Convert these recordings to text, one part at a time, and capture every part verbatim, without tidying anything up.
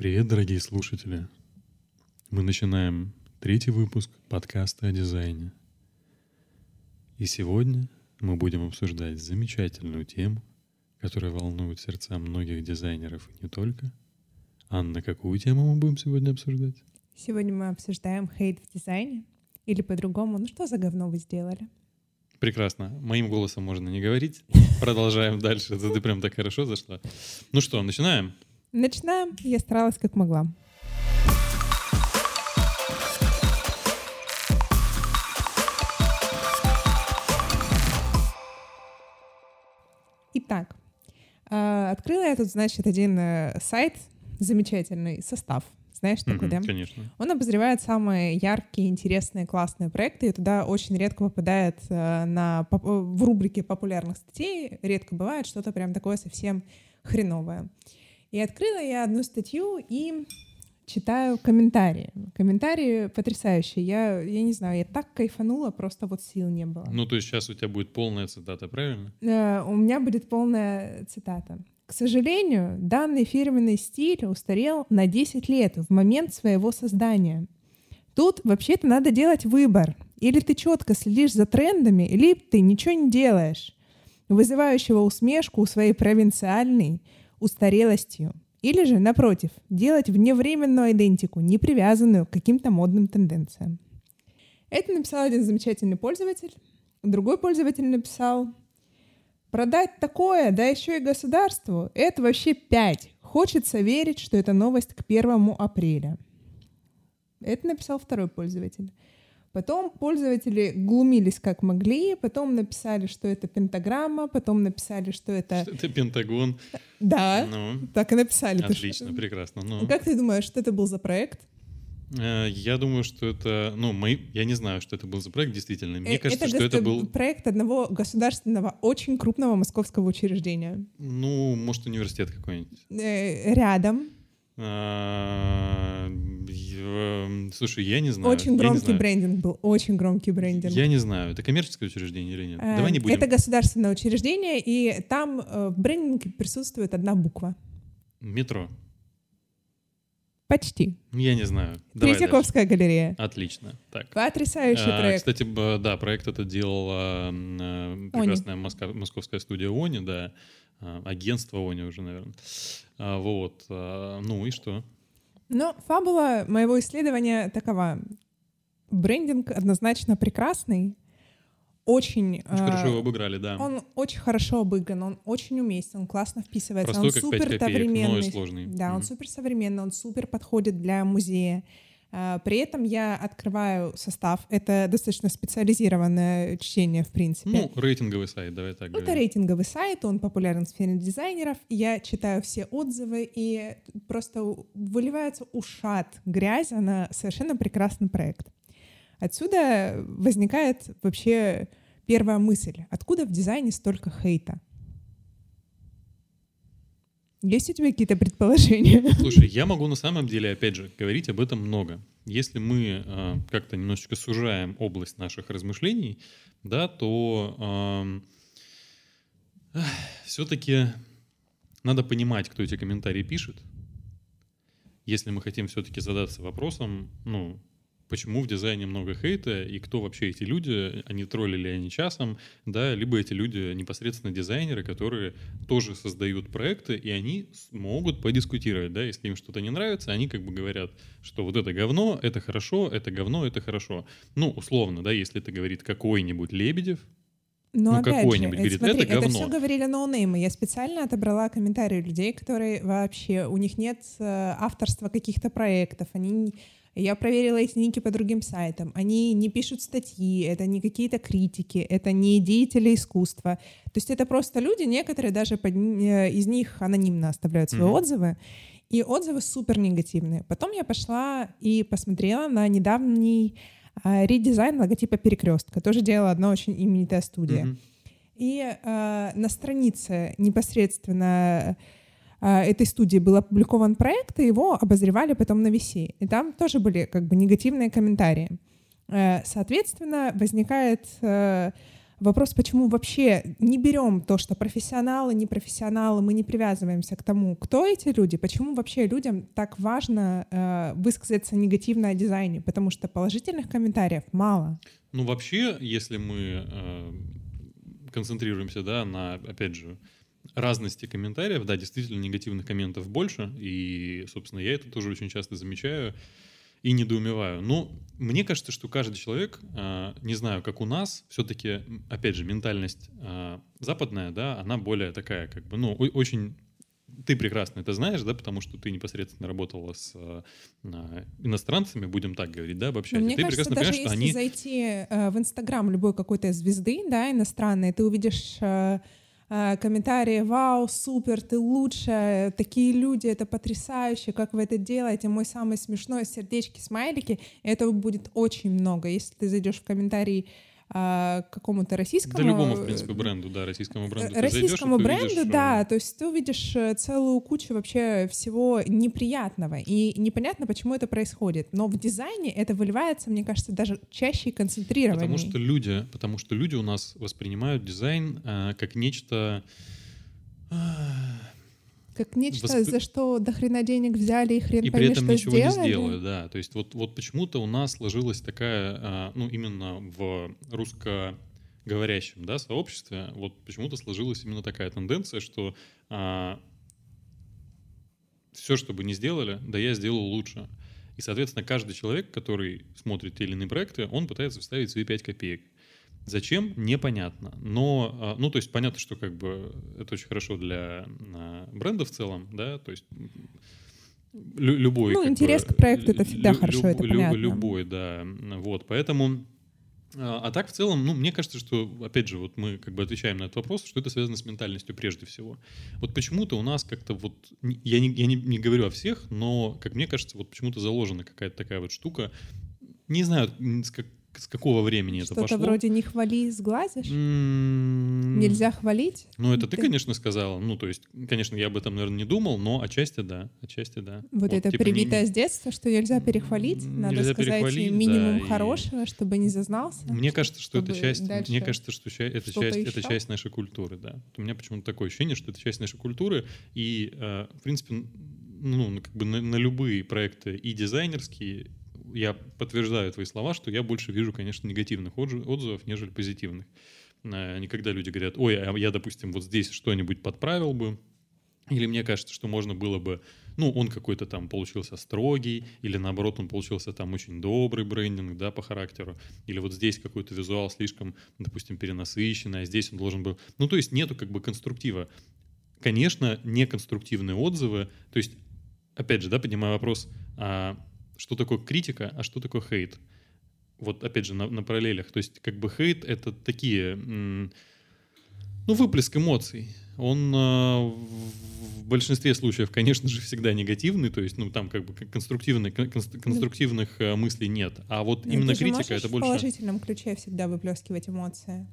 Привет, дорогие слушатели! Мы начинаем третий выпуск подкаста о дизайне. И сегодня мы будем обсуждать замечательную тему, которая волнует сердца многих дизайнеров и не только. Анна, какую тему мы будем сегодня обсуждать? Сегодня мы обсуждаем хейт в дизайне. Или по-другому, ну что за говно вы сделали? Прекрасно. Моим голосом можно не говорить. Продолжаем дальше. Это ты прям так хорошо зашла. Ну что, начинаем? Начинаем. Я старалась как могла. Итак, открыла я тут, значит, один сайт, замечательный состав. Знаешь такой, mm-hmm, да? Конечно. Он обозревает самые яркие, интересные, классные проекты, и туда очень редко попадает на, в рубрике популярных статей, редко бывает что-то прям такое совсем хреновое. И открыла я одну статью и читаю комментарии. Комментарии потрясающие. Я, я не знаю, я так кайфанула, просто вот сил не было. Ну, то есть сейчас у тебя будет полная цитата, правильно? Uh, у меня будет полная цитата. К сожалению, данный фирменный стиль устарел на десять лет в момент своего создания. Тут вообще-то надо делать выбор. Или ты четко следишь за трендами, или ты ничего не делаешь, вызывающего усмешку у своей провинциальной устарелостью. Или же, напротив, делать вневременную идентику, не привязанную к каким-то модным тенденциям. Это написал один замечательный пользователь. Другой пользователь написал: продать такое, да еще и государству, это вообще пять. Хочется верить, что это новость к первому апреля. Это написал второй пользователь. Потом пользователи глумились как могли, потом написали, что это пентаграмма, потом написали, что это... Что это Пентагон. Да, ну, так и написали. Отлично, ты... прекрасно. Ну. Как ты думаешь, что это был за проект? Я думаю, что это... Ну, мои... я не знаю, что это был за проект, действительно. Мне это кажется, го- что это был... проект одного государственного, очень крупного московского учреждения. Ну, может, университет какой-нибудь. Э, рядом. А, слушай, я не знаю. Очень громкий брендинг был, очень громкий брендинг. Я не знаю, это коммерческое учреждение или нет? А, Давай не будем. Это государственное учреждение, и там в брендинге присутствует одна буква. Метро. Почти. Я не знаю. Давай Третьяковская дальше. галерея. Отлично. Так. Потрясающий а, проект. Кстати, да, проект этот делала а, прекрасная моска- московская студия Они, да, а, агентство Они уже, наверное. А, вот. А, ну и что? Ну, фабула моего исследования такова. Брендинг однозначно прекрасный. Очень, очень э, хорошо его обыграли, да. Он очень хорошо обыгран, он очень уместен, он классно вписывается. Простой, он как супер пять копеек, современный. но и сложный. Да, mm-hmm. он супер современный, он супер подходит для музея. При этом я открываю состав. Это достаточно специализированное чтение, в принципе. Ну, рейтинговый сайт, давай так говорим. Это рейтинговый сайт, он популярен в сфере дизайнеров. Я читаю все отзывы, и просто выливается ушат грязи на совершенно прекрасный проект. Отсюда возникает вообще первая мысль. Откуда в дизайне столько хейта? Есть у тебя какие-то предположения? Слушай, я могу на самом деле, опять же, говорить об этом много. Если мы э, как-то немножечко сужаем область наших размышлений, да, то э, э, все-таки надо понимать, кто эти комментарии пишет. Если мы хотим все-таки задаться вопросом, ну, почему в дизайне много хейта, и кто вообще эти люди, они троллили они часом, да, либо эти люди непосредственно дизайнеры, которые тоже создают проекты, и они могут подискутировать, да, если им что-то не нравится, они как бы говорят, что вот это говно, это хорошо, это говно, это хорошо. Ну, условно, да, если это говорит какой-нибудь Лебедев, Но ну, опять какой-нибудь же, говорит, смотри, это говно. Это все говорили ноунеймы. Я специально отобрала комментарии людей, которые вообще, у них нет авторства каких-то проектов, они... Я проверила эти ники по другим сайтам. Они не пишут статьи, это не какие-то критики, это не деятели искусства. То есть это просто люди, некоторые даже под, из них анонимно оставляют свои mm-hmm. отзывы. И отзывы супер негативные. Потом я пошла и посмотрела на недавний э, редизайн логотипа «Перекрестка». Тоже делала одна очень именитая студия. Mm-hmm. И э, на странице непосредственно... этой студии был опубликован проект, и его обозревали потом на ви си. И там тоже были как бы негативные комментарии. Соответственно, возникает вопрос, почему вообще не берем то, что профессионалы, не профессионалы, мы не привязываемся к тому, кто эти люди, почему вообще людям так важно э, высказаться негативно о дизайне, потому что положительных комментариев мало. Ну, вообще, если мы э, концентрируемся, да, на, опять же, разности комментариев, да, действительно негативных комментов больше, и, собственно, я это тоже очень часто замечаю и недоумеваю. Но мне кажется, что каждый человек, э, не знаю, как у нас, все-таки, опять же, ментальность э, западная, да, она более такая, как бы, ну, о- очень... Ты прекрасно это знаешь, да, потому что ты непосредственно работала с э, иностранцами, будем так говорить, да, обобщать. Но И мне ты кажется, прекрасно даже понимаешь, что если они... зайти э, в Инстаграм любой какой-то звезды, да, иностранной, ты увидишь э, э, комментарии: «Вау, супер, ты лучшая, такие люди, это потрясающе, как вы это делаете, мой самый смешной», сердечки, смайлики. И этого будет очень много. Если ты зайдешь в комментарии к какому-то российскому... Да любому, в принципе, бренду, да, российскому бренду. Ты Российскому зайдешь, бренду, увидишь, да, то есть ты увидишь целую кучу вообще всего неприятного. И непонятно, почему это происходит. Но в дизайне это выливается, мне кажется, даже чаще и концентрированнее. Потому что люди, потому что люди у нас воспринимают дизайн э, как нечто... Э, Как нечто, восп... за что до хрена денег взяли и хрен и пойми, при этом что ничего сделали. не сделают, да. То есть вот, вот почему-то у нас сложилась такая, э, ну, именно в русскоговорящем, да, сообществе, вот почему-то сложилась именно такая тенденция, что э, все, что бы ни сделали, да я сделал лучше. И, соответственно, каждый человек, который смотрит те или иные проекты, он пытается вставить свои пять копеек. Зачем? Непонятно. Но, ну, то есть понятно, что как бы это очень хорошо для бренда в целом, да, то есть лю- любой... Ну, интерес бы, к проекту — это всегда лю- хорошо, люб- это лю- понятно. Любой, да, вот, поэтому... А так в целом, ну, мне кажется, что, опять же, вот мы как бы отвечаем на этот вопрос, что это связано с ментальностью прежде всего. Вот почему-то у нас как-то вот, я не, я не, не говорю о всех, но, как мне кажется, вот почему-то заложена какая-то такая вот штука, не знаю, с, как, с какого времени это Что-то пошло. вроде «не хвали, сглазишь»? М, Нельзя хвалить? Ну, это ты, Ты- конечно, сказала. Ну, то есть, конечно, я об этом, наверное, не думал, но отчасти да, отчасти да. Вот, это типа, не- привитое с детства, что нельзя перехвалить, надо Нельзя сказать перехвалить, минимум да, и- хорошего, чтобы не зазнался. Мне кажется, что это чтобы часть, дальше мне кажется, что ча- это что-то часть, это еще? часть нашей культуры, да. Вот у меня почему-то такое ощущение, что это часть нашей культуры, и, э, в принципе, н- ну, как бы на, на любые проекты и дизайнерские я подтверждаю твои слова, что я больше вижу, конечно, негативных отзыв- отзывов, нежели позитивных. Э, Не когда люди говорят: ой, а я, допустим, вот здесь что-нибудь подправил бы, или мне кажется, что можно было бы, ну, он какой-то там получился строгий, или наоборот, он получился там очень добрый брендинг, да, по характеру, или вот здесь какой-то визуал слишком, допустим, перенасыщенный, а здесь он должен был... Ну, то есть нету как бы конструктива. Конечно, неконструктивные отзывы, то есть, опять же, да, поднимаю вопрос, а что такое критика, а что такое хейт? Вот, опять же, на, на параллелях. То есть, как бы хейт — это такие... м, ну, выплеск эмоций. Он э, в большинстве случаев, конечно же, всегда негативный, то есть, ну, там как бы конструктивных, конструктивных э, мыслей нет. А вот Ну, именно ты же критика — можешь это в больше... положительном ключе всегда выплескивать эмоции.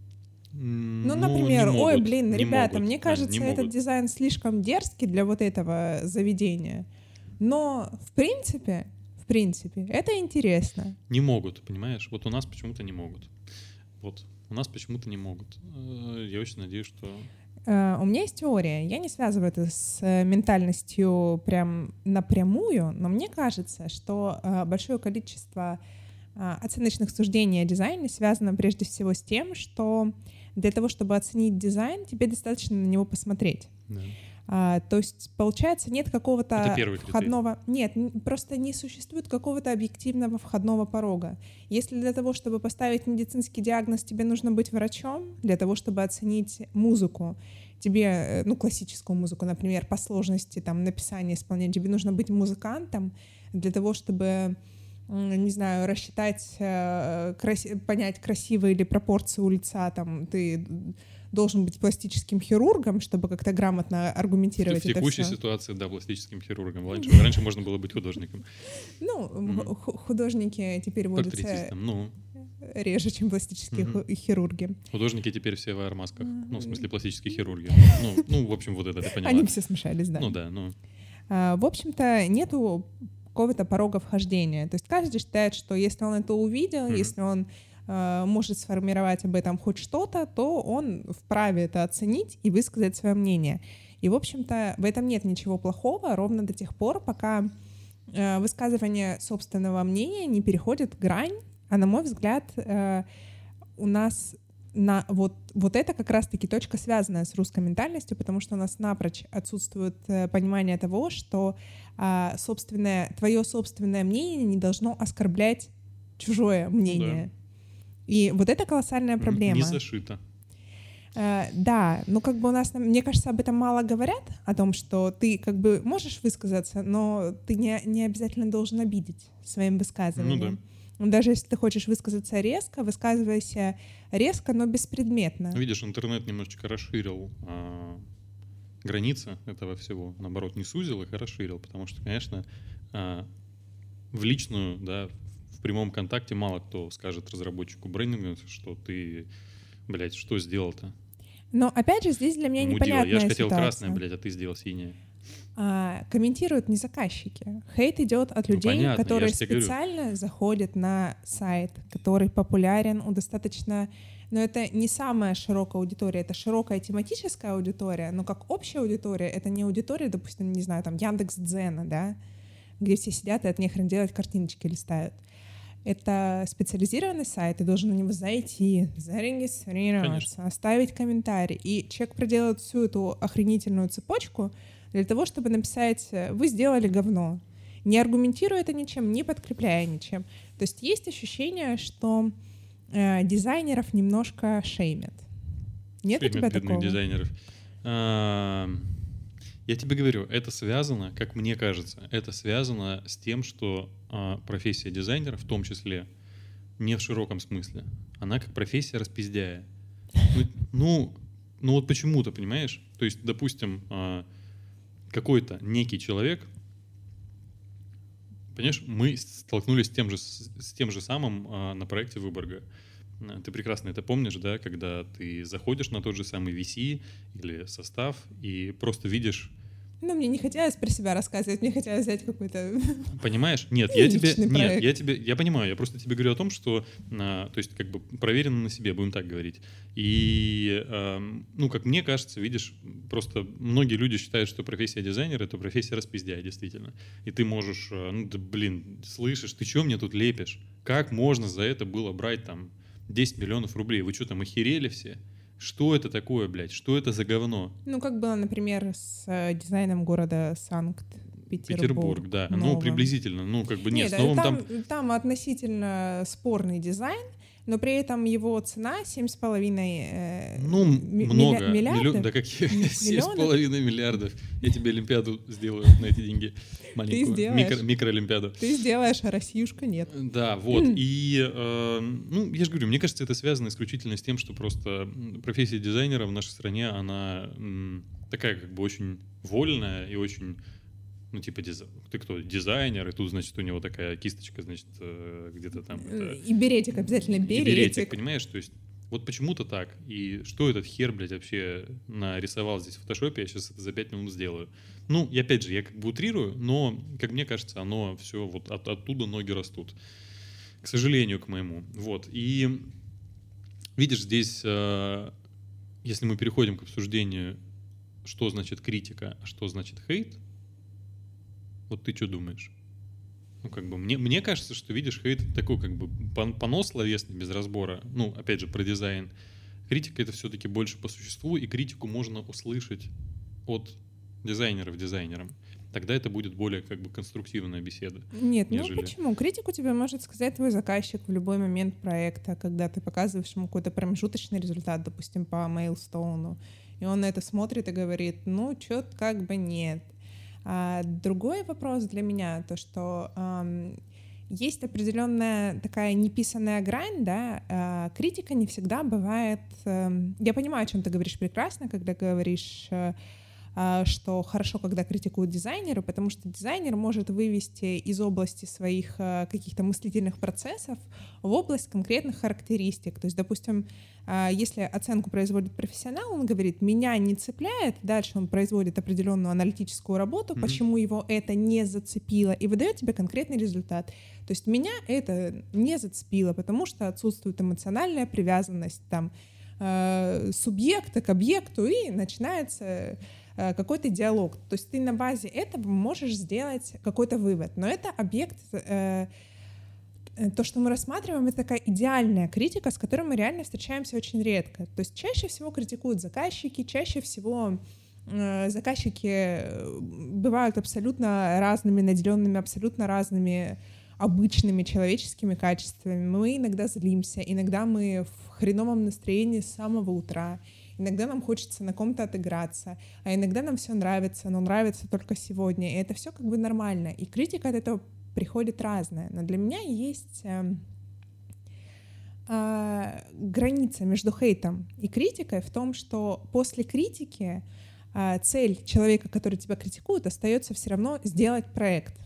м, Ну, не например, ой, могут, блин, не ребята, могут, мне да, кажется, не этот могут. дизайн слишком дерзкий для вот этого заведения. Но, в принципе, в принципе, это интересно. Не могут, понимаешь? Вот у нас почему-то не могут. Вот. У нас почему-то не могут. Э, Я очень надеюсь, что... Э, У меня есть теория. Я не связываю это с э, ментальностью прям напрямую, но мне кажется, что э, большое количество э, оценочных суждений о дизайне связано прежде всего с тем, что для того, чтобы оценить дизайн, тебе достаточно на него посмотреть. Да. А, то есть, получается, нет какого-то Это первый критерий. входного... Нет, н- просто не существует какого-то объективного входного порога. Если для того, чтобы поставить медицинский диагноз, тебе нужно быть врачом, для того, чтобы оценить музыку, тебе, э, ну, классическую музыку, например, по сложности там, написания, исполнения, тебе нужно быть музыкантом для того, чтобы, м, не знаю, рассчитать, э, краси- понять, красивые ли пропорции у лица, там, ты должен быть пластическим хирургом, чтобы как-то грамотно аргументировать В это текущей всё. ситуации, да, пластическим хирургом. Раньше, раньше можно было быть художником, Ну, Мгм. ху- художники теперь водятся портретистом. Ну, реже, чем пластические Мгм. ху- хирурги. художники теперь все в аэромасках. Ну, в смысле, пластические хирурги. Ну, ну, в общем, вот это ты поняла. Они все смешались, да. Ну да, ну. А, В общем-то, нету какого-то порога вхождения. То есть каждый считает, что если он это увидел, Мгм. если он э, может сформировать об этом хоть что-то, то он вправе это оценить и высказать свое мнение. И, в общем-то, в этом нет ничего плохого ровно до тех пор, пока э, высказывание собственного мнения не переходит грань, а, на мой взгляд, э, у нас на вот, вот это как раз-таки точка, связанная с русской ментальностью, потому что у нас напрочь отсутствует э, понимание того, что э, собственное, твое собственное мнение не должно оскорблять чужое мнение. Да. И вот это колоссальная проблема. Не зашито. Э, да, ну как бы у нас, мне кажется, об этом мало говорят, о том, что ты как бы можешь высказаться, но ты не, не обязательно должен обидеть своим высказыванием. Ну да. Даже если ты хочешь высказаться резко, высказывайся резко, но беспредметно. Видишь, интернет немножечко расширил а, границы этого всего. Наоборот, не сузил их, а расширил. Потому что, конечно, а, в личную, да, в прямом контакте мало кто скажет разработчику брендинга, что ты, блядь, что сделал-то? Но, опять же, здесь для меня Мудила. непонятная Я же хотел ситуация. красное, блядь, а ты сделал синее. А, комментируют не заказчики. Хейт идет от людей, ну, понятно, которые специально заходят на сайт, который популярен у достаточно... Но это не самая широкая аудитория, это широкая тематическая аудитория, но как общая аудитория, это не аудитория, допустим, не знаю, там Яндекс.Дзена, да, где все сидят и от нехрен делать, картиночки листают. Это специализированный сайт, ты должен на него зайти, зарегистрироваться, Конечно. Оставить комментарий. И человек проделает всю эту охренительную цепочку для того, чтобы написать «Вы сделали говно», не аргументируя это ничем, не подкрепляя ничем. То есть есть ощущение, что э, дизайнеров немножко шеймят. Нет шеймят у тебя такого? дизайнеров. А, я тебе говорю, это связано, как мне кажется, это связано с тем, что а, профессия дизайнера, в том числе, не в широком смысле, она как профессия распиздяя. Ну, ну, ну вот почему-то, понимаешь? То есть, допустим, а, какой-то некий человек, понимаешь, мы столкнулись с тем же, с тем же самым а, на проекте Выборга. Ты прекрасно это помнишь, да, когда ты заходишь на тот же самый ви си или состав и просто видишь... Ну, мне не хотелось про себя рассказывать, мне хотелось взять какой-то... Понимаешь? Нет, я тебе... Нет, я тебе... Я понимаю, я просто тебе говорю о том, что... А, то есть, как бы проверено на себе, будем так говорить. И, а, ну, как мне кажется, видишь, просто многие люди считают, что профессия дизайнера — это профессия распиздяя, действительно. И ты можешь... Ну, да, блин, слышишь, ты что мне тут лепишь? Как можно за это было брать, там, десять миллионов рублей? Вы что, там, охерели все? Что это такое, блядь? Что это за говно? Ну, как было, например, с э, дизайном города Санкт-Петербург. Петербург, да. Новым. Ну, приблизительно. Ну, как бы нет, нет с новым там, там... Там относительно спорный дизайн, но при этом его цена семь с половиной э, ну, ми- много. миллиардов. Миллион, да какие? семь с половиной миллиардов. Я тебе олимпиаду сделаю на эти деньги. Маленькую. Ты сделаешь. Микро, микроолимпиаду. Ты сделаешь, а Россиюшка нет. Да, вот. И, э, ну, я же говорю, мне кажется, это связано исключительно с тем, что просто профессия дизайнера в нашей стране, она м, такая как бы очень вольная и очень... Ну, типа, диз... ты кто, дизайнер, и тут, значит, у него такая кисточка, значит, где-то там... Это... И беретик, обязательно беретик. И беретик, понимаешь, то есть вот почему-то так. И что этот хер, блядь, вообще нарисовал здесь в фотошопе, я сейчас это за пять минут сделаю. Ну, и опять же, я как бы утрирую, но, как мне кажется, оно все вот от, оттуда ноги растут. К сожалению, к моему. Вот. И видишь, здесь, если мы переходим к обсуждению, что значит критика, а что значит хейт, вот ты что думаешь? Ну, как бы, мне, мне кажется, что, видишь, хейт — такой, как бы, понос словесный, без разбора. Ну, опять же, про дизайн. Критика — это все-таки больше по существу, и критику можно услышать от дизайнеров дизайнерам. Тогда это будет более, как бы, конструктивная беседа. Нет, нежели... ну почему? Критику тебе может сказать твой заказчик в любой момент проекта, когда ты показываешь ему какой-то промежуточный результат, допустим, по Мейлстоуну, и он на это смотрит и говорит, ну, чё-то как бы нет. А другой вопрос для меня, то, что эм, есть определенная такая неписанная грань, да, э, критика не всегда бывает... Э, я понимаю, о чем ты говоришь прекрасно, когда говоришь, э, что хорошо, когда критикуют дизайнеры, потому что дизайнер может вывести из области своих каких-то мыслительных процессов в область конкретных характеристик. То есть, допустим, если оценку производит профессионал, он говорит, меня не цепляет, дальше он производит определенную аналитическую работу, mm-hmm. почему его это не зацепило, и выдает тебе конкретный результат. То есть меня это не зацепило, потому что отсутствует эмоциональная привязанность там, э, субъекта к объекту, и начинается э, какой-то диалог. То есть ты на базе этого можешь сделать какой-то вывод. Но это объект, э, то, что мы рассматриваем, это такая идеальная критика, с которой мы реально встречаемся очень редко. То есть чаще всего критикуют заказчики, чаще всего э, заказчики бывают абсолютно разными, наделенными абсолютно разными обычными человеческими качествами. Мы иногда злимся, иногда мы в хреновом настроении с самого утра, иногда нам хочется на ком-то отыграться, а иногда нам все нравится, но нравится только сегодня, и это все как бы нормально. И критика от этого приходит разная. Но для меня есть э, э, граница между хейтом и критикой в том, что после критики э, цель человека, который тебя критикует, остается все равно сделать проект.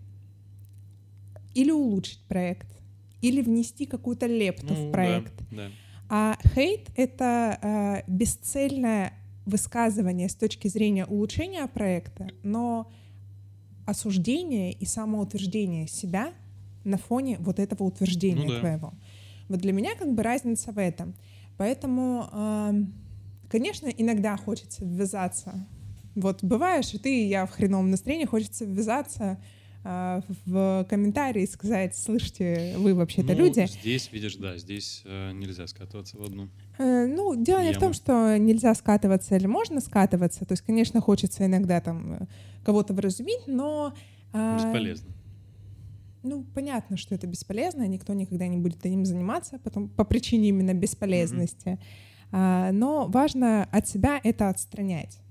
Или улучшить проект, или внести какую-то лепту ну, в проект. Да, да. А хейт — это э, бесцельное высказывание с точки зрения улучшения проекта, но осуждение и самоутверждение себя на фоне вот этого утверждения ну, да. твоего. Вот для меня как бы разница в этом. Поэтому, э, конечно, иногда хочется ввязаться. Вот бываешь, и ты, и я в хреновом настроении, хочется ввязаться в комментарии и сказать, слышите, вы вообще-то ну, люди. Здесь, видишь, да, здесь э, нельзя скатываться в одну э, Ну, дело яму. Не в том, что нельзя скатываться или можно скатываться. То есть, конечно, хочется иногда там кого-то вразумить, но... Э, бесполезно. Ну, понятно, что это бесполезно, никто никогда не будет этим заниматься потом, по причине именно бесполезности. Mm-hmm. А, но важно от себя это отстранять.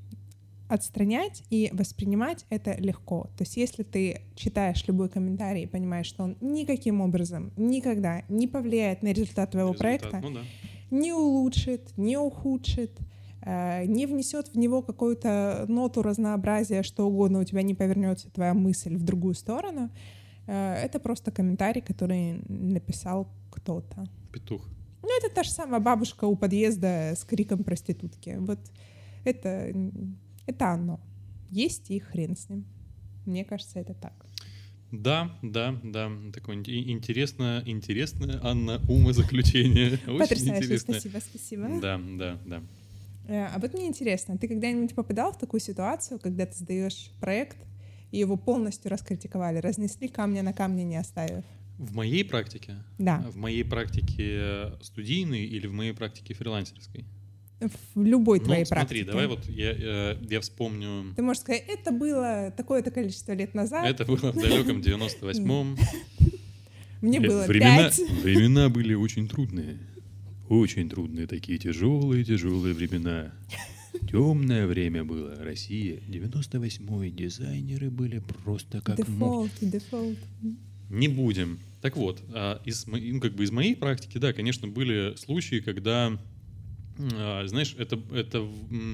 Отстранять и воспринимать это легко. То есть если ты читаешь любой комментарий и понимаешь, что он никаким образом никогда не повлияет на результат твоего результат, проекта, ну да. не улучшит, не ухудшит, э, не внесет в него какую-то ноту разнообразия, что угодно, у тебя не повернется твоя мысль в другую сторону, э, это просто комментарий, который написал кто-то. Петух. Ну это та же самая бабушка у подъезда с криком проститутки. Вот это... Это оно. Есть и хрен с ним. Мне кажется, это так. Да, да, да. Такое интересное, интересное, Анна, умозаключение. Потрясающе, спасибо, спасибо. Да, да, да. А вот мне интересно, ты когда-нибудь попадал в такую ситуацию, когда ты сдаешь проект, и его полностью раскритиковали, разнесли камня на камне, не оставив? В моей практике? Да. В моей практике студийной или в моей практике фрилансерской? В любой ну, твоей смотри, практике. Давай вот я, я вспомню... Ты можешь сказать, это было такое-то количество лет назад. Это было в далеком девяносто восьмом. Мне было времена, пять. Времена были очень трудные. Очень трудные такие, тяжелые-тяжелые времена. Темное время было. Россия. девяносто восьмой. Дизайнеры были просто как... Дефолт, дефолт. Не будем. Так вот, из, ну, как бы из моей практики, да, конечно, были случаи, когда... Знаешь, это, это,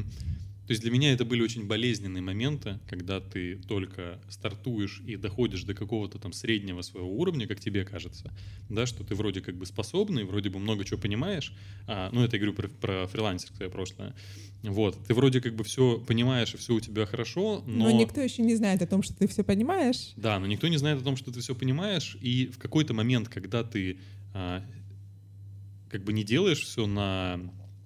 то есть для меня это были очень болезненные моменты, когда ты только стартуешь и доходишь до какого-то там среднего своего уровня, как тебе кажется, да, что ты вроде как бы способный, вроде бы много чего понимаешь, а, ну это я говорю про, про фрилансерское прошлое, вот, ты вроде как бы все понимаешь и все у тебя хорошо, но... Но никто еще не знает о том, что ты все понимаешь. Да, но никто не знает о том, что ты все понимаешь, и в какой-то момент, когда ты а, как бы не делаешь все на...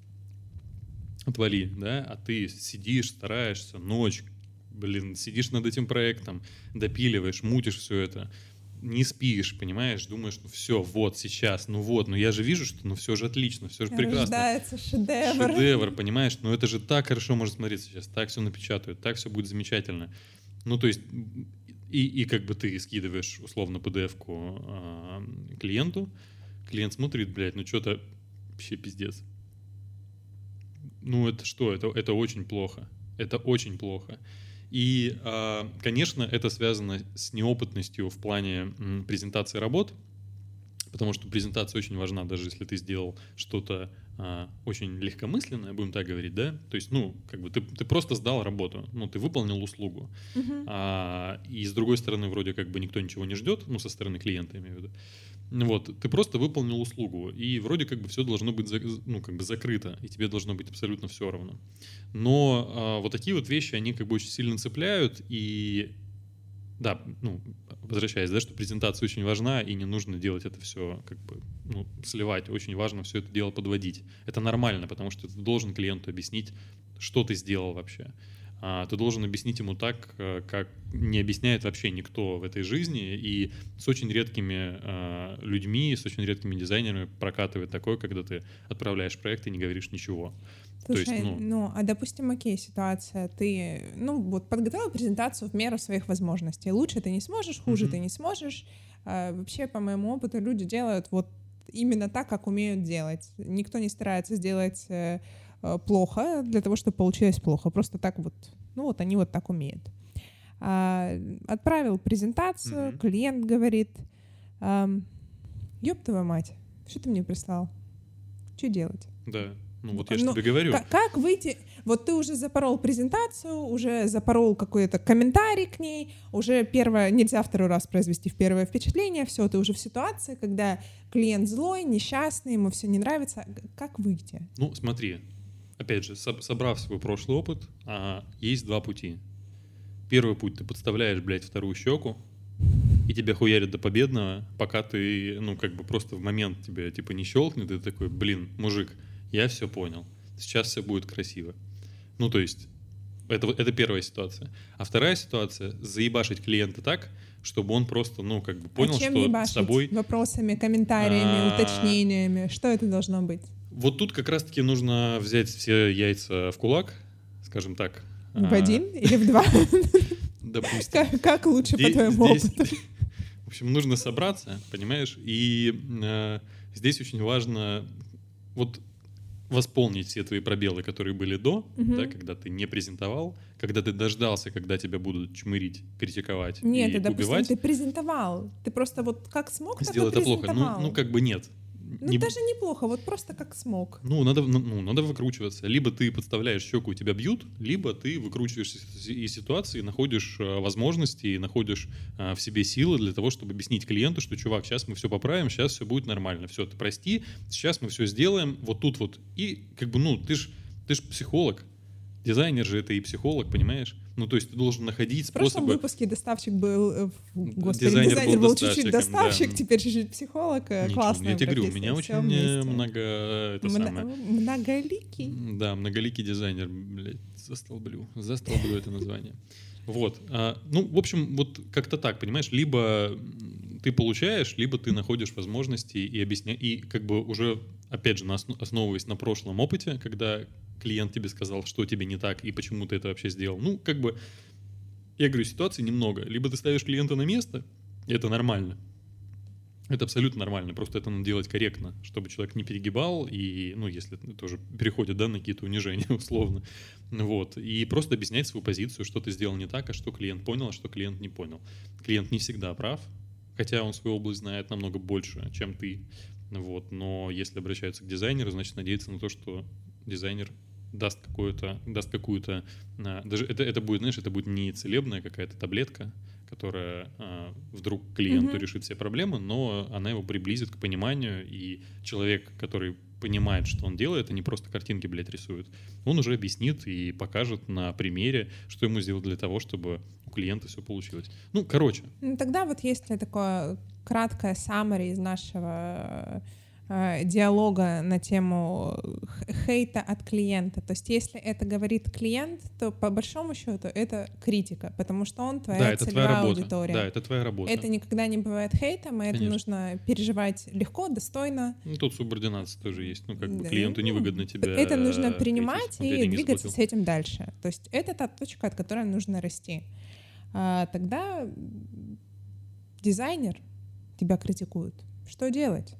отвали, да, а ты сидишь, стараешься, ночь, блин, сидишь над этим проектом, допиливаешь, мутишь все это, не спишь, понимаешь, думаешь, ну все, вот сейчас, ну вот, ну я же вижу, что ну все же отлично, все же прекрасно. Рождается шедевр. Шедевр, понимаешь, ну это же так хорошо может смотреться сейчас, так все напечатают, так все будет замечательно. Ну то есть, и, и как бы ты скидываешь условно пи ди эф-ку э, клиенту, клиент смотрит, блядь, ну что-то вообще пиздец. Ну, это что? Это, это очень плохо. Это очень плохо. И, конечно, это связано с неопытностью в плане презентации работ, потому что презентация очень важна, даже если ты сделал что-то а, очень легкомысленное, будем так говорить, да, то есть, ну, как бы ты, ты просто сдал работу, ну, ты выполнил услугу, Мгм. а, и с другой стороны вроде как бы никто ничего не ждет, ну, со стороны клиента, имею в виду. Вот, ты просто выполнил услугу, и вроде как бы все должно быть, за- ну, как бы закрыто, и тебе должно быть абсолютно все равно. Но а, вот такие вот вещи, они как бы очень сильно цепляют, и да, ну, возвращаясь, да, что презентация очень важна, и не нужно делать это все, как бы, ну, сливать. Очень важно все это дело подводить. Это нормально, потому что ты должен клиенту объяснить, что ты сделал вообще. А, ты должен объяснить ему так, э, как не объясняет вообще никто в этой жизни, и с очень редкими а, людьми, с очень редкими дизайнерами прокатывает такое, когда ты отправляешь проект и не говоришь ничего. Слушай, То есть, ну, ну, а допустим, окей, ситуация, ты, ну, вот подготовил презентацию в меру своих возможностей. Лучше ты не сможешь, хуже мгм. ты не сможешь. А, вообще, по моему опыту, люди делают вот именно так, как умеют делать. Никто не старается сделать э, э, плохо для того, чтобы получилось плохо. Просто так вот, ну, вот они вот так умеют. А, отправил презентацию, Мгм. клиент говорит, ам, ёб твою мать, что ты мне прислал? Что делать? Да. Ну вот В- я же ну, тебе говорю. ка- как выйти? Вот ты уже запорол презентацию, уже запорол какой-то комментарий к ней, уже первое, нельзя второй раз произвести в первое впечатление, все, ты уже в ситуации, когда клиент злой, несчастный, ему все не нравится. Г- Как выйти? Ну, смотри, опять же, соб- собрав свой прошлый опыт, а, есть два пути. Первый путь — ты подставляешь, блядь, вторую щеку, и тебя хуярят до победного, пока ты, ну, как бы просто в момент тебя, типа, не щелкнет, и ты такой, блин, мужик, я все понял, сейчас все будет красиво. Ну, то есть, это, вот- это первая ситуация. А вторая ситуация — заебашить клиента так, чтобы он просто, ну, как бы А понял, чем что с ебашить? тобой... Вопросами, комментариями, а, уточнениями? Что это должно быть? Вот тут как раз-таки нужно взять все яйца в кулак, скажем так. В а, один или в два? Допустим. Как, как лучше, по Здесь, твоему здесь, опыту? в общем, нужно собраться, понимаешь? И э, здесь очень важно вот восполнить все твои пробелы, которые были до, Мгм. да, когда ты не презентовал, когда ты дождался, когда тебя будут чмырить, критиковать Нет, и ты, допустим, убивать. ты презентовал. Ты просто вот как смог, так и Сделал это плохо. Ну, презентовал. ну, как бы нет. Ну, Не- даже неплохо, вот просто как смог. Ну, надо, ну, ну, надо выкручиваться. Либо ты подставляешь щеку, и тебя бьют, либо ты выкручиваешься из из ситуации, находишь э, возможности, и находишь э, в себе силы для того, чтобы объяснить клиенту, что, чувак, сейчас мы все поправим, сейчас все будет нормально. Все, ты прости, сейчас мы все сделаем вот тут вот. И как бы, ну, ты ж, ты ж психолог. Дизайнер же это и психолог, понимаешь? Ну, то есть ты должен находить В прошлом способы... выпуске доставщик был, э, в- господи, Дизайнер дизайнер, был был чуть-чуть доставщиком, да. доставщик, теперь чуть-чуть психолог. э, Ничего, Классная я тебе говорю, у профессия, меня всё очень э, вместе. много... Это Мно- самое... Многоликий. М, Да, многоликий дизайнер, блядь, застолблю, застолблю это название. Вот, а, ну, в общем, вот как-то так, понимаешь, либо м, ты получаешь, либо ты находишь возможности и объясняешь, и как бы уже, опять же, на осно- основываясь на прошлом опыте, когда клиент тебе сказал, что тебе не так и почему ты это вообще сделал, ну, как бы, я говорю, ситуаций немного. Либо ты ставишь клиента на место, и это нормально, это абсолютно нормально, просто это надо делать корректно, чтобы человек не перегибал, и, ну, если это уже переходит, да, на какие-то унижения, условно, вот, и просто объяснять свою позицию, что ты сделал не так, а что клиент понял, а что клиент не понял. Клиент не всегда прав, хотя он свою область знает намного больше, чем ты, вот, но если обращаются к дизайнеру, значит, надеяться на то, что дизайнер даст какую-то, даст какую-то, а, даже это, это будет, знаешь, это будет не целебная какая-то таблетка, которая а, вдруг клиенту Мгм. решит все проблемы, но она его приблизит к пониманию, и человек, который понимает, что он делает, а не просто картинки, блядь, рисует, он уже объяснит и покажет на примере, что ему сделать для того, чтобы у клиента все получилось. Ну, короче, Ну, тогда вот есть ли такое краткое summary из нашего э, диалога на тему х- хейта от клиента. То есть если это говорит клиент, то по большому счету это критика, потому что он твоя да, это твоя целевая работа. аудитория. Да, это твоя работа. Это никогда не бывает хейтом, и это Конечно. нужно переживать легко, достойно. Ну, тут субординация тоже есть. Ну, как бы Да, клиенту ну, невыгодно тебя Это нужно хейтить, принимать он тебе и деньги двигаться заплатил. с этим дальше. То есть это та точка, от которой нужно расти. А тогда дизайнер тебя критикует. Что делать?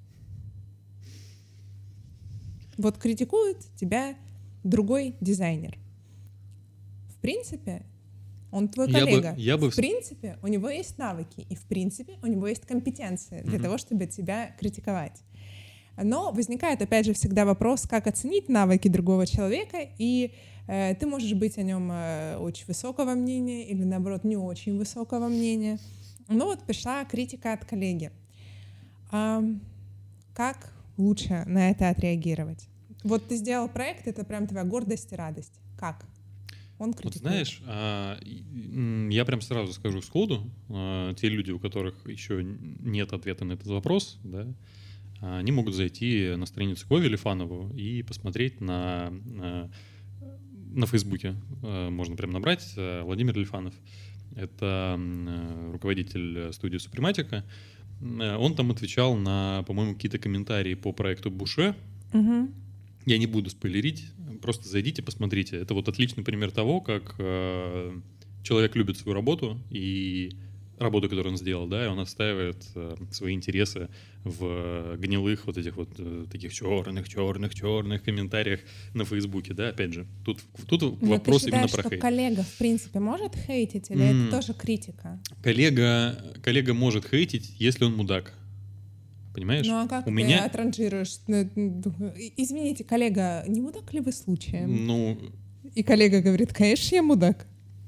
Вот критикует тебя другой дизайнер. В принципе, Он твой Я бы- коллега. я бы В вс- принципе, у него есть навыки, и в принципе у него есть компетенции для Мгм. того, чтобы тебя критиковать. Но возникает, опять же, всегда вопрос, как оценить навыки другого человека, и э, ты можешь быть о нем э, очень высокого мнения или, наоборот, не очень высокого мнения. Ну вот пришла критика от коллеги. А, как лучше на это отреагировать? Вот ты сделал проект, это прям твоя гордость и радость. Как? Он Вот критикует. знаешь, а, и- м, я прям сразу скажу сходу, а, те люди, у которых еще н- нет ответа на этот вопрос, да, а, они могут зайти на страницу Кови Лифанову и посмотреть на, на, на Фейсбуке. А, Можно прям набрать а, Владимир Лифанов. Это м, а, руководитель студии Супрематика. М, а, Он там отвечал на, по-моему, какие-то комментарии по проекту Буше. Мгм. Я не буду спойлерить, просто зайдите, посмотрите. Это вот отличный пример того, как э, человек любит свою работу и работу, которую он сделал, да, и он отстаивает э, свои интересы в гнилых вот этих вот э, таких черных, черных, черных комментариях на Фейсбуке, да, опять же. Тут, тут Но вопрос ты именно считаешь, про что хейт. коллега, в принципе, может хейтить, или М. это тоже критика? Коллега, коллега может хейтить, если он мудак. Понимаешь? Ну а как У ты меня, отранжируешь? Ну, и- Извините, коллега, не мудак ли вы случаем? ну, И коллега говорит, конечно, я мудак.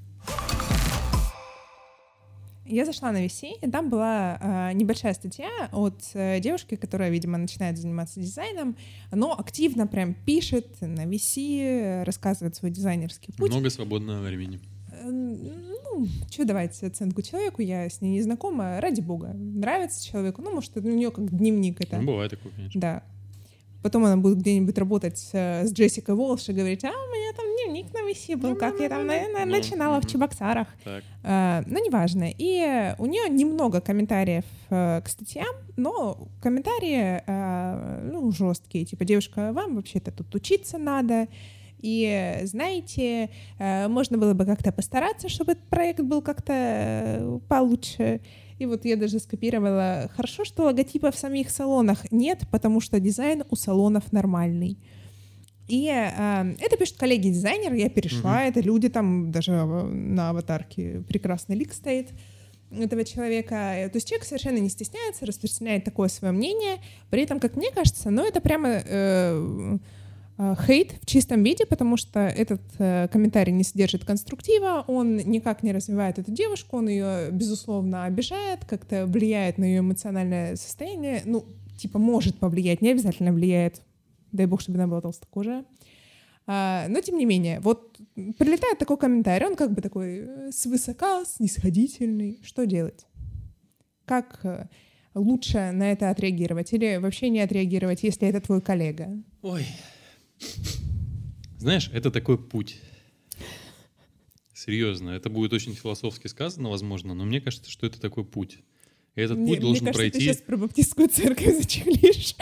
Я зашла на ви си, и там была а, небольшая статья от э, девушки, которая, видимо, начинает заниматься дизайном, но активно прям пишет на ви си, рассказывает свой дизайнерский путь. много свободного времени. Э, Ну, что давать оценку человеку, я с ней не знакома, ради бога. Нравится человеку, ну, может, это у нее как дневник это. Ну, бывает такое, конечно. Да. Потом она будет где-нибудь работать э, с Джессикой Волш и говорить, а у меня там дневник на ви си был, как я там на- на- Ну, начинала в мгм. Чебоксарах. Так. А, ну, неважно. И у нее немного комментариев э, к статьям, но комментарии, э, ну, жесткие. Типа, девушка, вам вообще-то тут учиться надо. И, знаете, э, можно было бы как-то постараться, чтобы этот проект был как-то э, получше. И вот я даже скопировала. Хорошо, что логотипа в самих салонах нет, потому что дизайн у салонов нормальный. И э, это пишут коллеги-дизайнер, я перешла, Мгм. это люди, там даже э, на аватарке прекрасный лик стоит этого человека. Э, То есть человек совершенно не стесняется, распространяет такое свое мнение. При этом, как мне кажется, ну это прямо э, э, хейт в чистом виде, потому что этот э, комментарий не содержит конструктива, он никак не развивает эту девушку, он ее, безусловно, обижает, как-то влияет на ее эмоциональное состояние. Ну, типа, может повлиять, не обязательно влияет. Дай бог, чтобы она была толстокожая. А, но тем не менее, вот прилетает такой комментарий, он как бы такой э, свысока, снисходительный. Что делать? Как э, лучше на это отреагировать? Или вообще не отреагировать, если это твой коллега? Ой. Знаешь, это такой путь. Серьезно, это будет очень философски сказано, возможно, но мне кажется, что это такой путь. И этот Мне, путь должен мне кажется, ты пройти... сейчас про баптистскую церковь зачехлишь.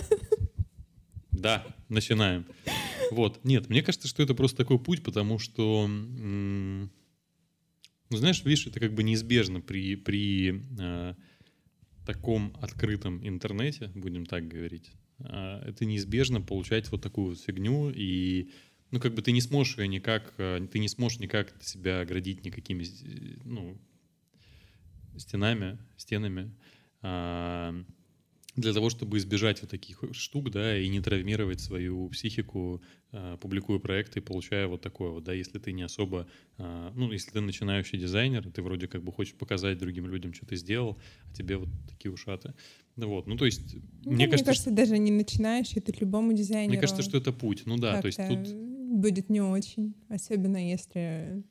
Да, начинаем. Вот. Нет, мне кажется, что это просто такой путь, потому что, м, ну, знаешь, видишь, это как бы неизбежно при, при э, таком открытом интернете, будем так говорить. А, это неизбежно получать вот такую вот фигню, и, ну, как бы ты не сможешь её никак, э, ты не сможешь никак себя оградить никакими, э, ну, стенами, стенами, а, для того, чтобы избежать вот таких штук, да, и не травмировать свою психику, а, публикуя проекты и получая вот такое вот, да, если ты не особо, а, ну, если ты начинающий дизайнер, ты вроде как бы хочешь показать другим людям, что ты сделал, а тебе вот такие ушаты. Ну вот, ну то есть, Ну, мне мне кажется, кажется, даже не начинаешь, это любому дизайнеру. мне кажется, что это путь, ну да, то есть как-то тут, будет не очень, особенно если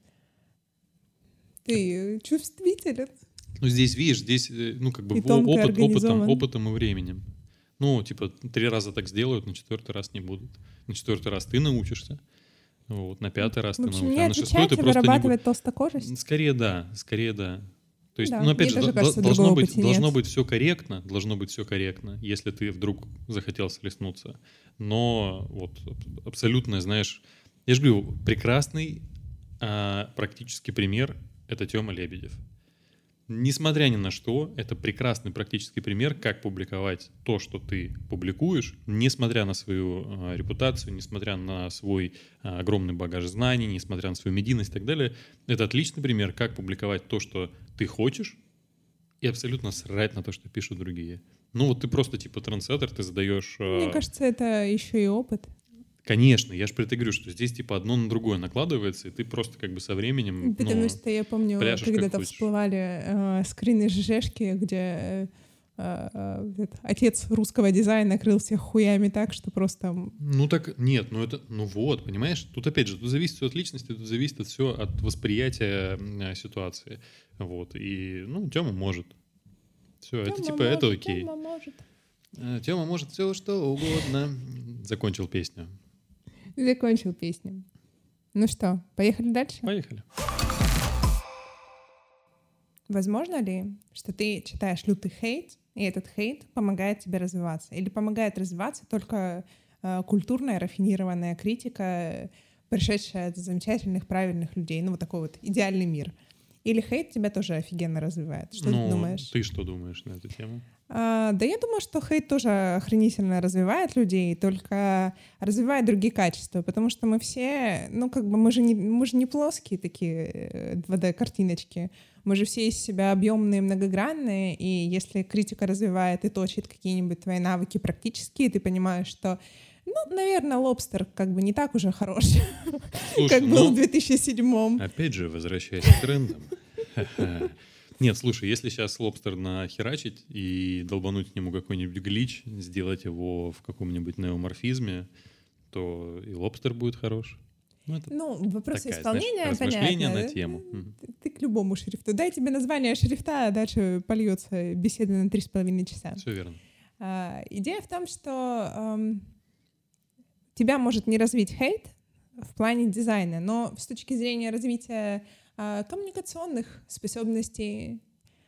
ты чувствителен. ну здесь, видишь, здесь, э, ну как бы И во- тонко опыт, опытом, организован. опытом и временем. Ну, типа, три раза так сделают, на четвертый раз не будут. На четвертый раз ты научишься, вот, на пятый раз В ты общем, научишься, не а на шестой отвечать ты и просто не будешь. вырабатывать толстокожесть. Скорее да, скорее да. То есть, Да, ну опять мне же, тоже до- кажется, должно другого быть, пути должно нет. быть все корректно, должно быть все корректно, если ты вдруг захотел слеснуться. Но вот аб- абсолютно, знаешь, я же говорю, прекрасный а, практический пример — это Тёма Лебедев. несмотря ни на что, это прекрасный практический пример, как публиковать то, что ты публикуешь, несмотря на свою э, репутацию, несмотря на свой э, огромный багаж знаний, несмотря на свою медийность и так далее. Это отличный пример, как публиковать то, что ты хочешь, и абсолютно срать на то, что пишут другие. Ну вот ты просто типа трендсеттер, ты задаешь... Э... Мне кажется, это еще и опыт. Конечно, я же про это говорю, что здесь типа одно на другое накладывается, и ты просто как бы со временем, Потому ну, что я помню, когда-то всплывали э, скрины ЖЖшки, где э, э, э, отец русского дизайна крыл всех хуями так, что просто... Ну так, нет, ну это, ну вот, понимаешь, тут опять же, тут зависит все от личности, тут зависит от все от восприятия э, ситуации, вот, и, ну, Тёма может. Все, это типа, может, это окей. Тёма может. Тёма может все что угодно. Закончил песню. Закончил песню. Ну что, поехали дальше? Поехали. Возможно ли, что ты читаешь лютый хейт, и этот хейт помогает тебе развиваться? Или помогает развиваться только э, культурная, рафинированная критика, пришедшая от замечательных, правильных людей? Ну, вот такой вот идеальный мир. Или хейт тебя тоже офигенно развивает? Что ну, ты думаешь? Ты что думаешь на эту тему? А, да я думаю, что хейт тоже охренительно развивает людей, только развивает другие качества, потому что мы все, ну как бы мы же не, мы же не плоские такие два дэ-картиночки, мы же все из себя объемные, многогранные, и если критика развивает и точит какие-нибудь твои навыки практические, ты понимаешь, что ну, наверное, лобстер как бы не так уже хорош, Слушай, как был ну, в две тысячи седьмом. Опять же, возвращаясь к трендам. Нет, слушай, если сейчас лобстер нахерачить и долбануть к нему какой-нибудь глич, сделать его в каком-нибудь неоморфизме, то и лобстер будет хорош. Ну, это ну вопрос такая, исполнения, знаешь, размышления понятно. на тему. Ты, ты к любому шрифту. Дай тебе название шрифта, а дальше польется беседа на три с половиной часа. Все верно. А, идея в том, что эм, тебя может не развить хейт в плане дизайна, но с точки зрения развития коммуникационных способностей,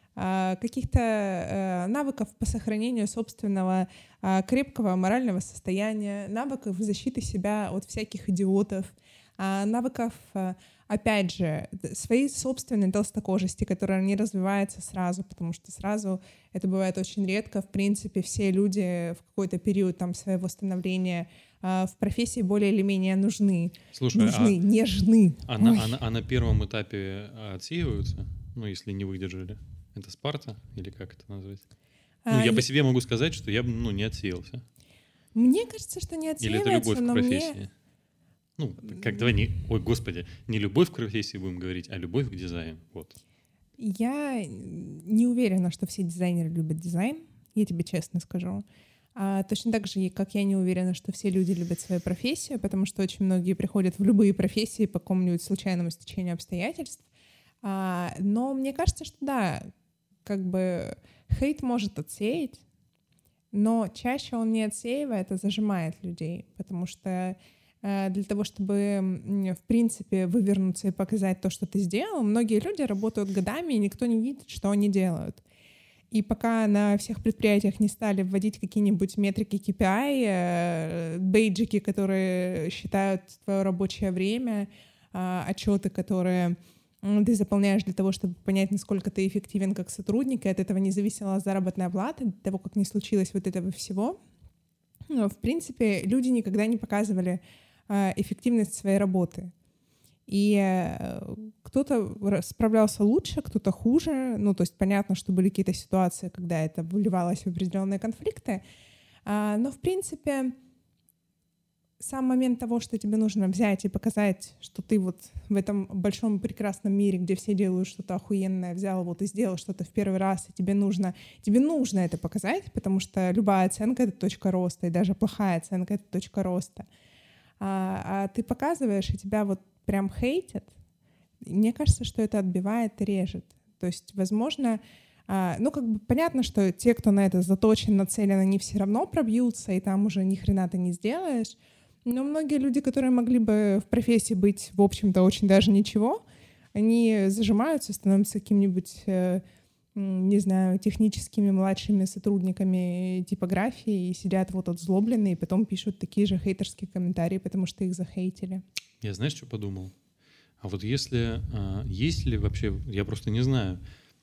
каких-то навыков по сохранению собственного крепкого морального состояния, навыков защиты себя от всяких идиотов, навыков, опять же, своей собственной толстокожести, которая не развивается сразу, потому что сразу это бывает очень редко. В принципе, все люди в какой-то период там своего становления в профессии более или менее нужны. Слушай, нужны, а, нежны. А на, а, на, а на первом этапе отсеиваются? Ну, если не выдержали. Это Спарта? Или как это назвать? А, ну, я, я по себе могу сказать, что я ну, не отсеялся. Мне кажется, что не отсеивается. Или это любовь к профессии? Мне... Ну, как давай не... Ой, господи, не любовь к профессии будем говорить, а любовь к дизайну. Вот. Я не уверена, что все дизайнеры любят дизайн. Я тебе честно скажу. А точно так же, как я не уверена, что все люди любят свою профессию, потому что очень многие приходят в любые профессии по какому-нибудь случайному стечению обстоятельств. А, но мне кажется, что да, как бы хейт может отсеять, но чаще он не отсеивает, а зажимает людей, потому что э, для того, чтобы, в принципе, вывернуться и показать то, что ты сделал, многие люди работают годами, и никто не видит, что они делают. И пока на всех предприятиях не стали вводить какие-нибудь метрики кей пи ай, э, бейджики, которые считают твое рабочее время, э, отчеты, которые ты заполняешь для того, чтобы понять, насколько ты эффективен как сотрудник, и от этого не зависела заработная плата, до того, как не случилось вот этого всего. Но, в принципе, люди никогда не показывали э, эффективность своей работы. И э, кто-то справлялся лучше, кто-то хуже. Ну, то есть понятно, что были какие-то ситуации, когда это выливалось в определенные конфликты. А, но, в принципе, сам момент того, что тебе нужно взять и показать, что ты вот в этом большом прекрасном мире, где все делают что-то охуенное, взял вот и сделал что-то в первый раз, и тебе нужно, тебе нужно это показать, потому что любая оценка — это точка роста, и даже плохая оценка — это точка роста. А, а ты показываешь, и тебя вот прям хейтят. Мне кажется, что это отбивает и режет. То есть, возможно, а, ну, как бы понятно, что те, кто на это заточен, нацелен, они все равно пробьются, и там уже ни хрена ты не сделаешь. Но многие люди, которые могли бы в профессии быть, в общем-то, очень даже ничего, они зажимаются, становятся каким-нибудь, э, не знаю, техническими младшими сотрудниками типографии и сидят вот отзлобленные, и потом пишут такие же хейтерские комментарии, потому что их захейтили. Я знаешь, что подумал? А вот если... А, есть ли вообще... Я просто не знаю.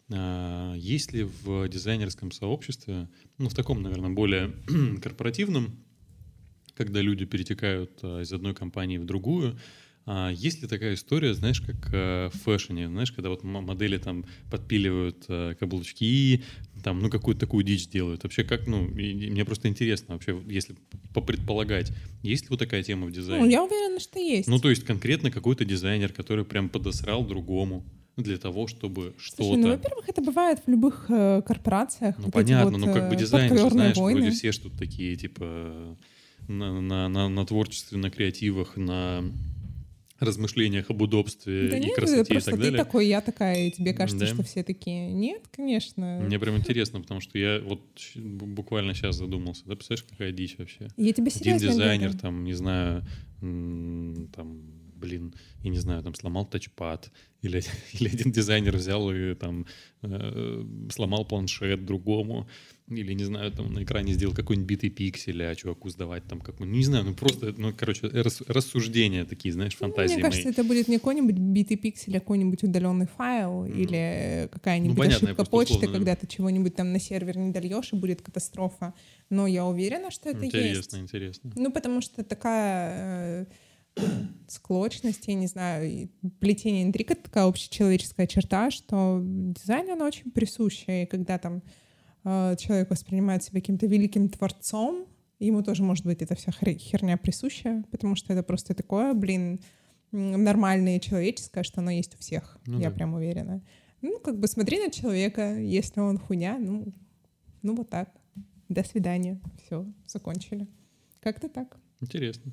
А, есть ли в дизайнерском сообществе, ну, в таком, наверное, более корпоративном, когда люди перетекают а, из одной компании в другую, а, есть ли такая история, знаешь, как а, в фэшне, знаешь, когда вот м- модели там подпиливают а, каблучки, там, ну, какую-то такую дичь делают. Вообще, как, ну, и- и мне просто интересно, вообще, если попредполагать, есть ли вот такая тема в дизайне? Ну, я уверена, что есть. Ну, то есть конкретно какой-то дизайнер, который прям подосрал другому для того, чтобы Слушай, ну, что-то... во-первых, это бывает в любых э, корпорациях. Ну, вот понятно, эти ну, вот, как бы э, дизайнеры же, подковерные знаешь, войны. вроде все что-то такие, типа, на, на, на, на творчестве, на креативах, на размышлениях об удобстве Да и нет, красоте и просто так ты далее. такой, я такая, и тебе кажется, Да. что все такие. Нет, конечно. Мне прям интересно, потому что я вот щ- бу- буквально сейчас задумался. Да, представляешь, какая дичь вообще? Я тебе Один серьезно дизайнер, говорю. там, не знаю, м, там, блин, я не знаю, там, сломал тачпад. Или, или один дизайнер взял и там э, сломал планшет другому. Или, не знаю, там на экране сделал какой-нибудь битый пиксель, а чуваку сдавать там какой-нибудь... Не знаю, ну просто, ну, короче, рас- рассуждения такие, знаешь, Ну, фантазии мне кажется, мои. это будет не какой-нибудь битый пиксель, а какой-нибудь удаленный файл Мгм. или какая-нибудь Ну, понятно, я ошибка просто почты, условно- когда ты чего-нибудь там на сервер не дольешь, и будет катастрофа. Но я уверена, что это Интересно, есть. интересно. Ну, потому что такая э, склочность, я не знаю, и плетение интриг — это такая общечеловеческая черта, что дизайн, он очень присущий. И когда там э, человек воспринимает себя каким-то великим творцом, ему тоже, может быть, эта вся хер- херня присуща, потому что это просто такое, блин, м, нормальное и человеческое, что оно есть у всех. Ну я да. прям уверена. Ну, как бы смотри на человека, если он хуйня, ну, ну вот так. До свидания. Все, закончили. Как-то так. Интересно.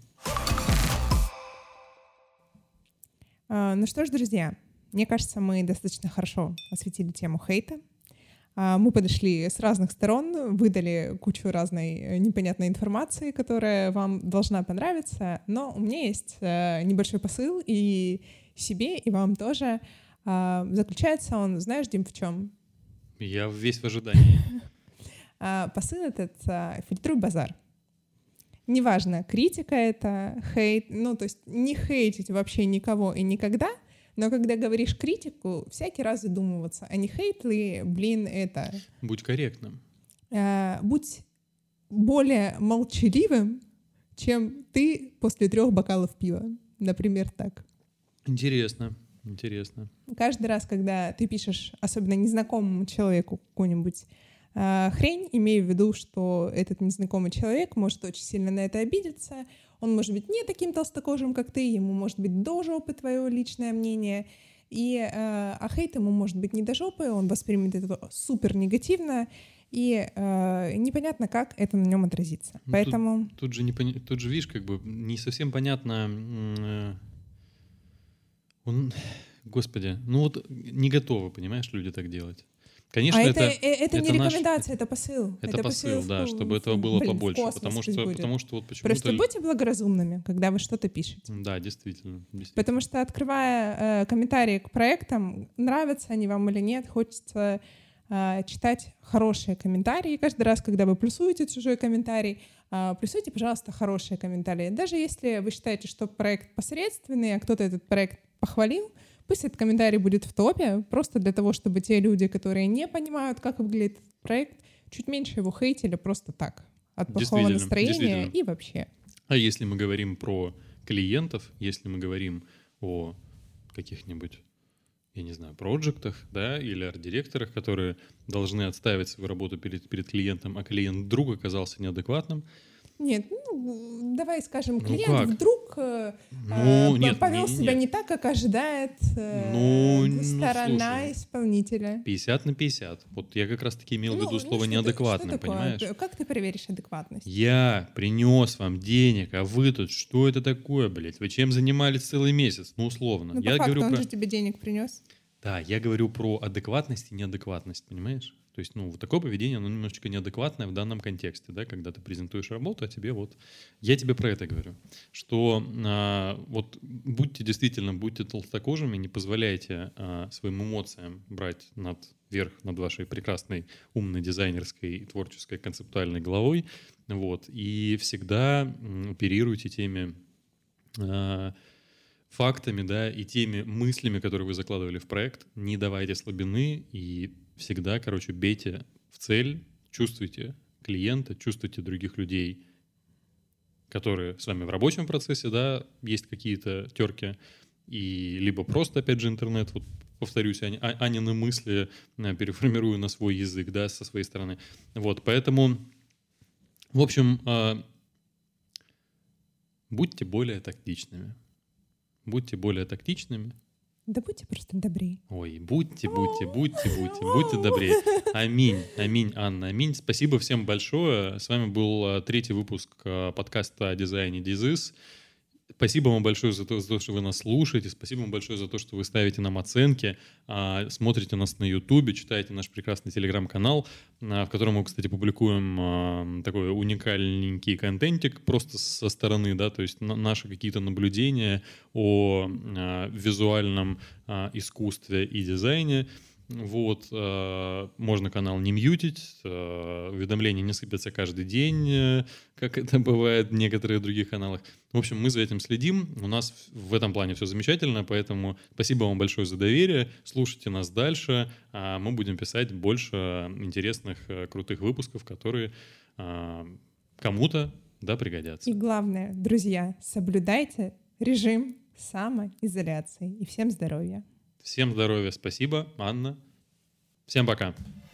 А, ну что ж, друзья, мне кажется, мы достаточно хорошо осветили тему хейта. А, мы подошли с разных сторон, выдали кучу разной э, непонятной информации, которая вам должна понравиться, но у меня есть э, небольшой посыл и себе, и вам тоже. А, заключается он, знаешь, Дим, в чем? Я весь в ожидании. А, посыл этот а, — фильтруй базар. Неважно, критика это, хейт, ну, то есть не хейтить вообще никого и никогда, но когда говоришь критику, всякий раз задумываться, а не хейт ли, блин, это. Будь корректным. А, будь более молчаливым, чем ты после трех бокалов пива. Например, так. Интересно, интересно. Каждый раз, когда ты пишешь, особенно незнакомому человеку, какую-нибудь э, хрень, имея в виду, что этот незнакомый человек может очень сильно на это обидеться, он может быть не таким толстокожим, как ты, ему может быть до жопы твое личное мнение, и, э, а хейт ему может быть не до жопы, он воспримет это супер негативно, и э, непонятно, как это на нем отразится. Ну, Поэтому... Тут, тут же, не поня- тут же, видишь, как бы не совсем понятно... м, э, Он, господи, ну вот не готовы, понимаешь, люди так делать. Конечно, а это, это, э, это, не наш- рекомендация, это посыл. это посыл, в- да, в- чтобы этого в- было блин, в побольше, космос потому пусть что, будет. потому что вот почему-то... Просто будьте благоразумными, когда вы что-то пишете. Да, действительно, действительно. Потому что, открывая э, комментарии к проектам, нравятся они вам или нет, хочется э, читать хорошие комментарии. И каждый раз, когда вы плюсуете чужой комментарий, э, плюсуйте, пожалуйста, хорошие комментарии. Даже если вы считаете, что проект посредственный, а кто-то этот проект похвалил, пусть этот комментарий будет в топе, просто для того, чтобы те люди, которые не понимают, как выглядит этот проект, чуть меньше его хейтили просто так, от плохого Действительно, настроения действительно. и вообще. А если мы говорим про клиентов, если мы говорим о каких-нибудь, я не знаю, проектах, да, или арт-директорах, которые должны отставить свою работу перед, перед клиентом, а клиент вдруг оказался неадекватным. Нет, ну, давай скажем, Ну клиент как? вдруг э, Ну, э, нет, повел не- не- себя нет. не так, как ожидает э, Ну, ну, сторона слушай. исполнителя. пятьдесят на пятьдесят. Вот я как раз-таки имел в виду Ну, слово ну, что ты- неадекватным, что такое? понимаешь? Т- Как ты проверишь адекватность? Я принес вам денег, а вы тут что это такое, блядь? Вы чем занимались целый месяц? Ну, условно. Ну, по я факту, говорю он про... же тебе денег принес. Да, я говорю про адекватность и неадекватность, понимаешь? То есть, ну, вот такое поведение, оно немножечко неадекватное в данном контексте, да, когда ты презентуешь работу, а тебе вот... Я тебе про это говорю, что а, вот будьте действительно, будьте толстокожими, не позволяйте а, своим эмоциям брать над, верх над вашей прекрасной, умной, дизайнерской, творческой, концептуальной головой, вот, и всегда м, оперируйте теми... а, фактами, да, и теми мыслями, которые вы закладывали в проект, не давайте слабины и всегда, короче, бейте в цель, чувствуйте клиента, чувствуйте других людей, которые с вами в рабочем процессе, да, есть какие-то терки, и либо просто, опять же, интернет, вот повторюсь, Ани, Анины мысли переформирую на свой язык, да, со своей стороны. Вот, поэтому, в общем, будьте более тактичными. Будьте более тактичными. Да будьте просто добрее. Ой, будьте, будьте, будьте, будьте, будьте добрее. Аминь, аминь, Анна, аминь. Спасибо всем большое. С вами был третий выпуск подкаста о дизайне Дизис. Спасибо вам большое за то, за то, что вы нас слушаете. Спасибо вам большое за то, что вы ставите нам оценки, смотрите нас на Ютубе, читаете наш прекрасный телеграм-канал, в котором мы, кстати, публикуем такой уникальненький контентик просто со стороны, да, то есть наши какие-то наблюдения о визуальном искусстве и дизайне. Вот, э, можно канал не мьютить, э, уведомления не сыпятся каждый день, как это бывает в некоторых других каналах. В общем, мы за этим следим, у нас в этом плане все замечательно, поэтому спасибо вам большое за доверие, слушайте нас дальше, а мы будем писать больше интересных, крутых выпусков, которые э, кому-то, да, пригодятся. И главное, друзья, соблюдайте режим самоизоляции. И всем здоровья. Всем здоровья, спасибо, Анна. Всем пока.